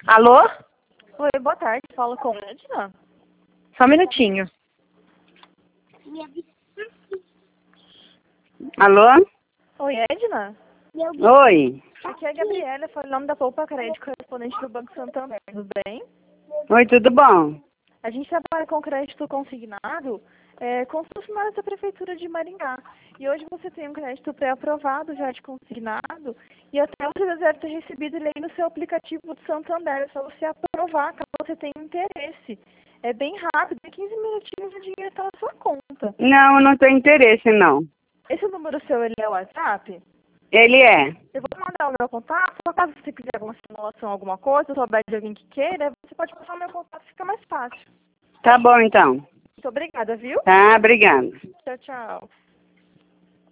Alô? Oi, boa tarde. Fala com Edna. Só um minutinho. Alô? Oi, Edna. Oi. Aqui é a Gabriela, foi o nome da Poupa Crédito, correspondente do Banco Santander, tudo bem? Oi, tudo bom? A gente trabalha com crédito consignado com os funcionários da Prefeitura de Maringá. E hoje você tem um crédito pré-aprovado já de consignado e até você deve ter recebido ele aí no seu aplicativo do Santander. É só você aprovar caso você tenha interesse. É bem rápido, em 15 minutinhos o dinheiro está na sua conta. Não, eu não tenho interesse, não. Esse número seu, ele é o WhatsApp? Ele é. Eu vou mandar o meu contato, por caso você quiser alguma simulação, alguma coisa, ou souber de alguém que queira, você pode passar o meu contato, fica mais fácil. Tá bom, então. Muito obrigada, viu? Tá, obrigada. Tchau, tchau.